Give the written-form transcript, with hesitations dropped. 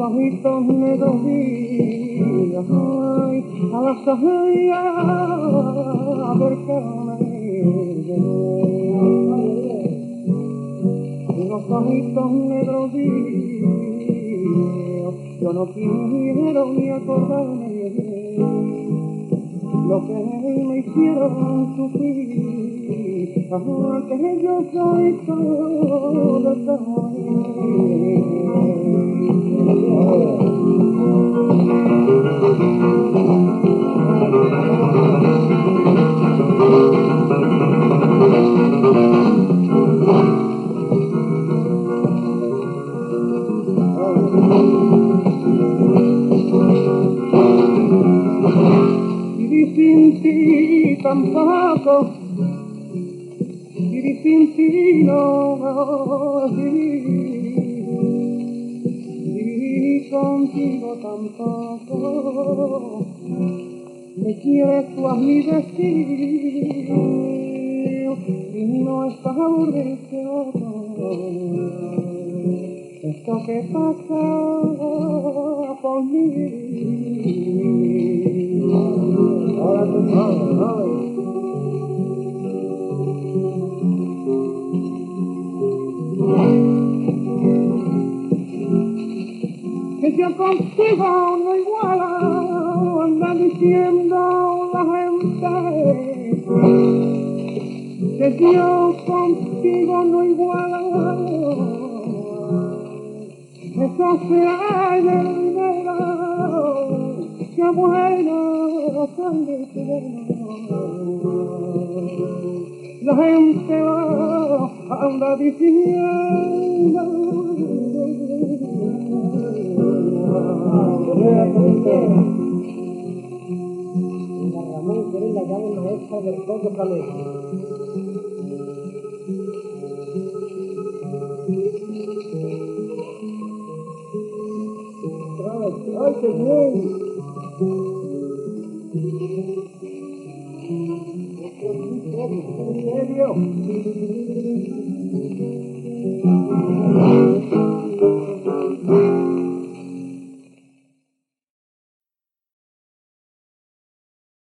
ojitos negros y ay, a las orillas unos ojitos negros y yo no quiero ni acordarme lo que me hicieron sufrir, que yo soy todo y sin ti tampoco, y sin ti no, y contigo tampoco, me quieres tú a mi destino, y no estás aburrido, esto que pasa por mí. Que yo contigo no iguala, anda diciendo la gente, que yo contigo no iguala, eso se halla en dinero, qué bueno sangre la gente anda diciendo Ramón, que eres la llave maestra del todo planeta. ¡Ay, qué bien! ¿En serio?